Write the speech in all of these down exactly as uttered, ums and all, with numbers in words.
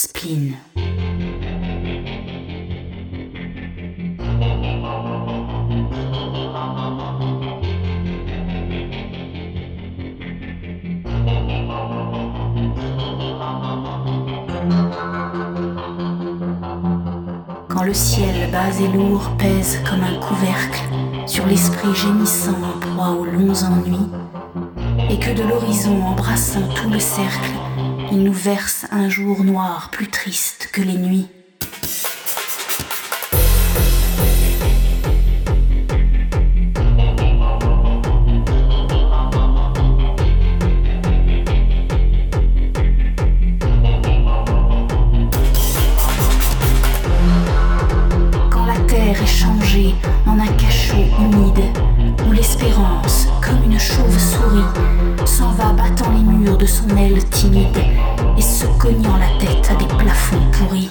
spleen. Quand le ciel bas et lourd pèse comme un couvercle sur l'esprit gémissant en proie aux longs ennuis, et que de l'horizon embrassant tout le cercle, il nous verse un jour noir plus triste que les nuits. En un cachot humide où l'espérance, comme une chauve-souris, s'en va battant les murs de son aile timide et se cognant la tête à des plafonds pourris.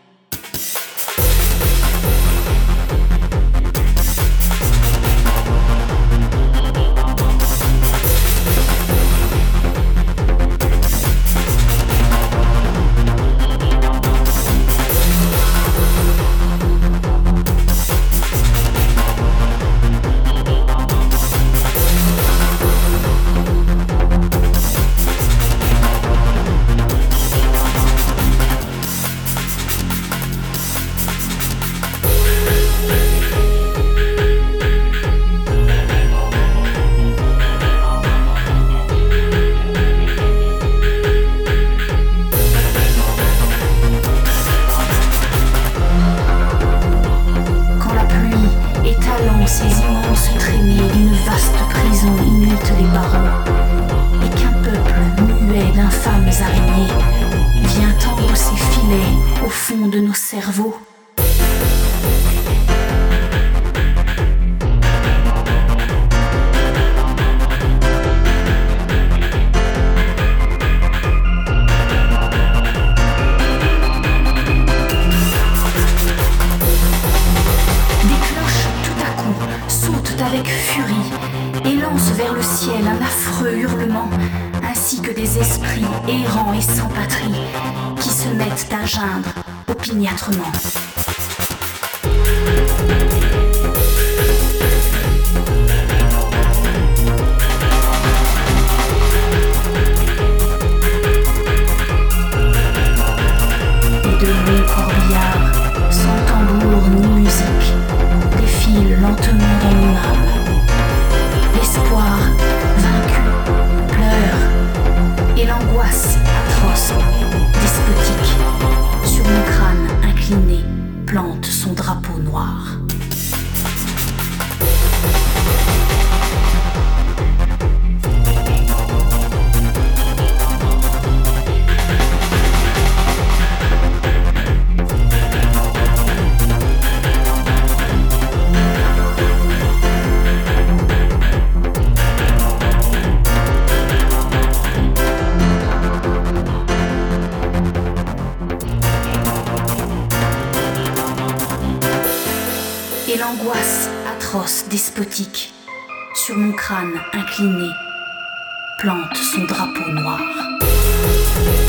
Ces immenses traînées d'une vaste prison imitent les barreaux, et qu'un peuple muet d'infâmes araignées vient tendre ses filets au fond de nos cerveaux. Avec furie et lance vers le ciel un affreux hurlement, ainsi que des esprits errants et sans patrie qui se mettent à geindre opiniâtrement. Et de longs corbillards, sans tambour ni musique, défilent lentement dans mon âme. L'espoir vaincu pleure et l'angoisse atroce, despotique, sur mon crâne incliné, plante son drapeau noir. Et l'angoisse atroce, despotique, sur mon crâne incliné, plante son drapeau noir.